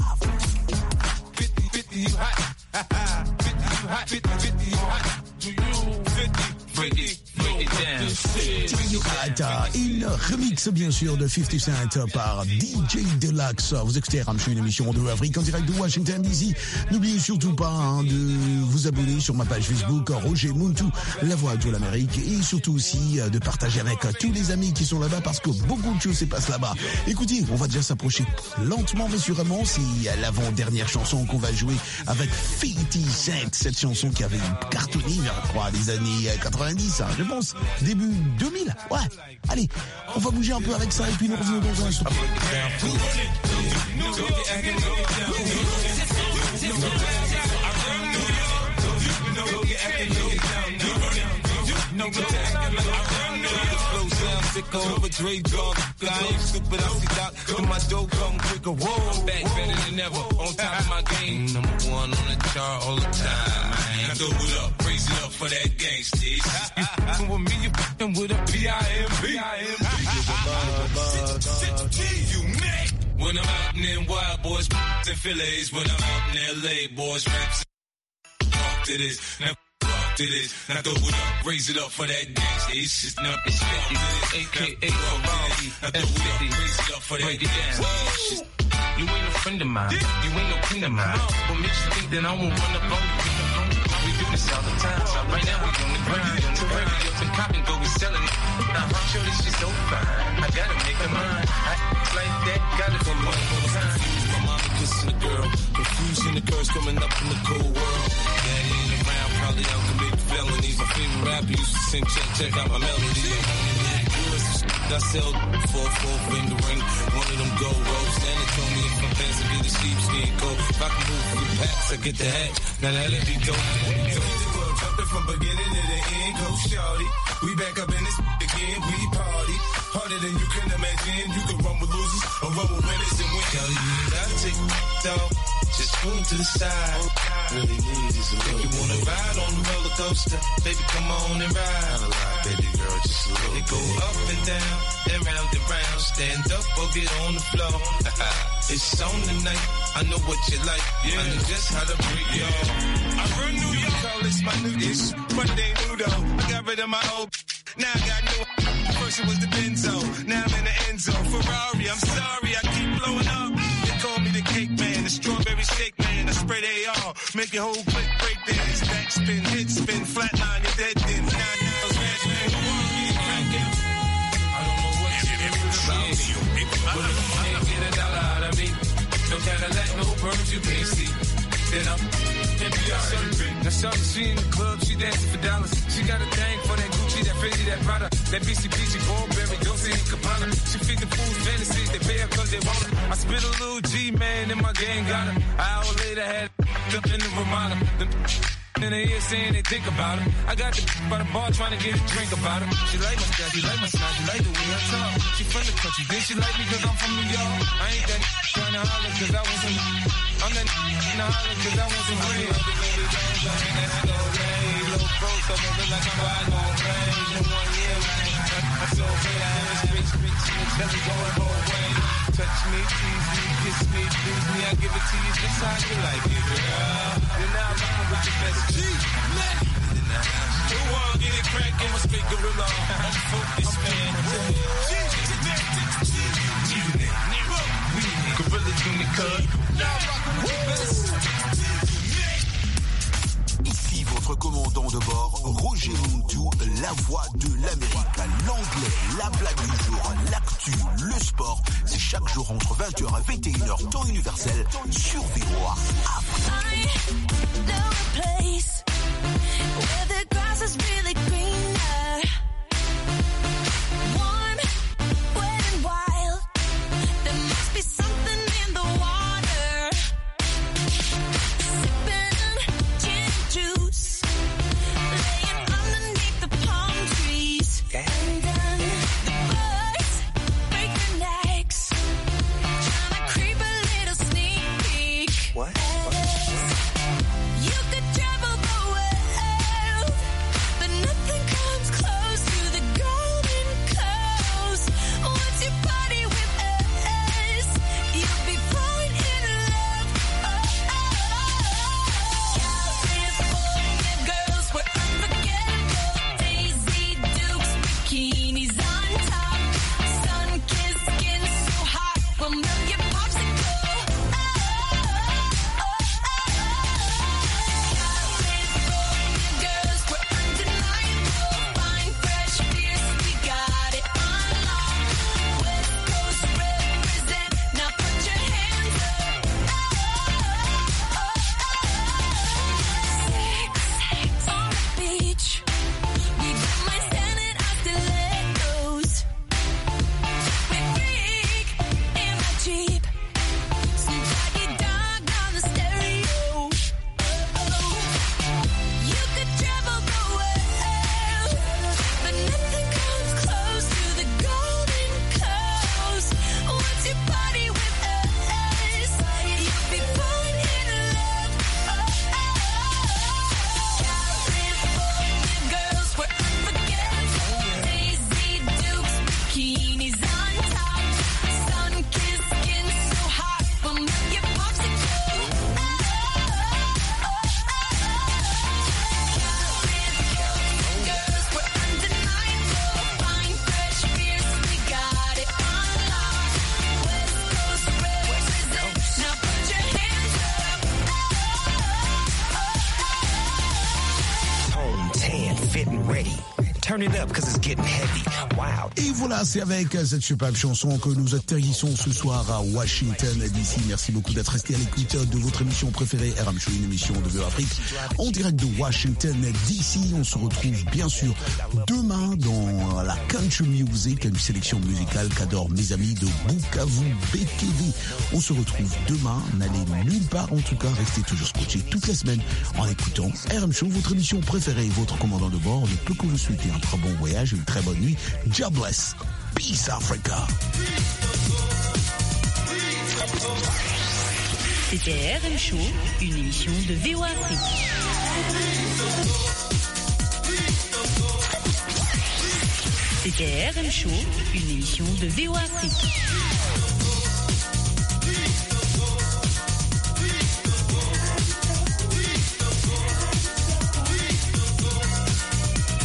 Il remix bien sûr de 50 Cent par DJ Deluxe. Vous écoutez Ramshu, une émission de Afrique en direct de Washington DC. N'oubliez surtout pas de vous abonner sur ma page Facebook Roger Muntu, la voix de l'Amérique, et surtout aussi de partager avec tous les amis qui sont là-bas parce que beaucoup de choses se passent là-bas. Écoutez, on va déjà s'approcher lentement mais sûrement. C'est l'avant-dernière chanson qu'on va jouer avec 50 Cent, cette chanson qui avait cartonné, je crois, des années 90, je pense, début 2000. Ouais, allez, on va bouger un peu avec ça et puis nous revenons dans un instant. Sick over Dre dog. I ain't stupid, I see Doc. Till my dough come quicker. Whoa, back better than ever. On top of my game. Number one on the chart all the time. I throw it up, raise it up for that gangsta. With me, you f***ing with a P.I.M.B. You man. When I'm out in them wild boys and fillets. When I'm out in L.A. boys raps. Talk to this. Now to this. Now throw it up, raise it up for that gangsta. It's just nothing. It's 50, a.k.a. Ferrari. Now throw it up, raise it up for that gangsta. You ain't a friend of mine. You ain't no king of mine. What makes you think that I won't run up on you? We do this all the time. So right now we on the grind. On the prairie up and cop and go, we selling it. Now I'm sure this shit's so fine. I gotta make a mind. I like that, gotta go one more time. My mama kissing the girl. Confusion, the curse coming up in the cold world. Daddy ain't around, probably out committing felonies. My favorite rapper used to sing, check out my melody. I sell for a 4-finger ring. One of them gold ropes. Santa told me if my pants would get a sheepskin coat. If I can move through packs, I get the hat. Now that let me go. Jumping from beginning to the end, go shorty. We back up in this again, we party. Harder than you can imagine. You can run with losers or run with winners and win. Tell you that I take dog. Just move to the side. Really need is a little. If you wanna ride on the roller coaster, baby, come on and ride. Not a lot, baby girl, just a little. It go up and down, and round and round. Stand up or get on the floor. It's on tonight. I know what you like. Yeah. I know just how to break y'all. I run New York, call this my new ish. But they new though. I got rid of my old. Now I got new. First it was the Benzo. Now I'm in the end zone. Ferrari, I'm sorry, I keep blowing up. They call me the cake man, the strawberry shake man. I spray they all. Make your whole click break dance. Backspin, hit spin, flatline, you're dead then. Now, smash man. I don't know what you do about me. But if you can't get a dollar out of me, no Cadillac, no birds you can't see. Then I'm now something she in the club, she dancing for dollars. She got a thing for that Gucci, that Fendi, that Prada, that BCBG, Burberry, Dolce & Gabbana. She feed the fools fantasies, they pay her cause they want her. I spit a little G, man, and my gang got her. An hour later, had up in the Ramada. In the ear saying they think about her. I got the by the bar trying to get a drink about her. She like my style, she like my smile, she like the way I talk. She from the country, then she like me cause I'm from New York. I ain't that trying to holler cause I want some. I'm that trying to holler cause I want some real. close, so don't look like I'm riding on range in 1 year. I'm so great, I am straight, tell me going both ways. Touch me, tease me, kiss me, please me, I give it to you just how you like it, girl. Then I'm rockin' with the best G-Man. Who wanna get it crackin'? I'ma speak gorilla. I'm focused, man. Gorilla Junior Cud. Ici votre commandant de bord, Roger Muntu, la voix de l'Amérique. L'anglais, la blague du jour, l'actu, le sport. C'est chaque jour entre 20h et 21h, temps universel, sur VOA. I know a place where the grass is really greener. Warm, wet and wild. There must be something in the water. Sipping gin juice, laying underneath the palm trees. And then the birds break their necks, trying to creep a little sneak peek. What? You could travel the world, but nothing comes close to the Golden Coast. Once you party with us, you'll be falling in love. California girls were unforgettable. Daisy Dukes, bikinis on top. Sun-kissed skin so hot, we'll melt your popsicle. Girls were undeniable. Fine, fresh, fierce, we got it on lock. West Coast represent, now put your hands up. Sex on the beach. We don't mind standing on stilettos. We freak in my Jeep. Some doggy dog on the stereo. You could travel the world, but nothing comes close to the Golden Coast. Once you party with us, you'll be falling in love. California girls were unforgettable. Daisy Dukes, bikinis on top. Sun-kissed skin so hot, we'll melt your popsicle. Girls were undeniable. Fine, fresh, fierce, we got it on lock. West Coast represent, now put your hands up. Home, tan, fit and ready. Turn it up because it's getting heavy. Wow. Et voilà, c'est avec cette superbe chanson que nous atterrissons ce soir à Washington DC. Merci beaucoup d'être resté à l'écoute de votre émission préférée, RM Show, une émission de VOA Afrique en direct de Washington DC. On se retrouve bien sûr demain dans la country music, une sélection musicale qu'adorent mes amis de Bukavu BKV. On se retrouve demain, n'allez nulle part en tout cas, restez toujours scotchés toute la semaine en écoutant RM Show, votre émission préférée. Votre commandant de bord ne peut que vous souhaiter un très bon voyage, une très bonne nuit. God bless. Peace Africa. C'était RM Show, une émission de VOA Afrique. C'était RM Show, une émission de VOA Afrique.